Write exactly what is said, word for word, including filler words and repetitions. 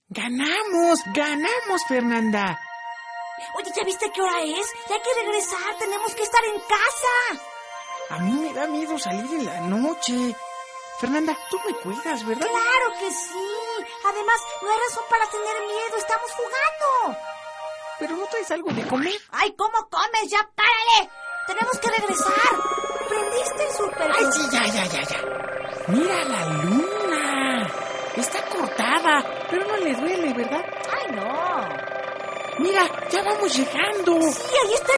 Ganamos, ganamos, Fernanda. Oye, ¿ya viste qué hora es? Ya hay que regresar, tenemos que estar en casa. A mí me da miedo salir en la noche. Fernanda, tú me cuidas, ¿verdad? Claro que sí. Además, no hay razón para tener miedo, estamos jugando. ¿Pero no traes algo de comer? Ay, ¿cómo comes? ¡Ya párale! Tenemos que regresar. ¿Prendiste el súper? Ay, sí, ya, ya, ya, ya. Mira la luna. Está cortada, pero no le duele, ¿verdad? Ay, no. Mira, ya vamos llegando. Sí, ahí está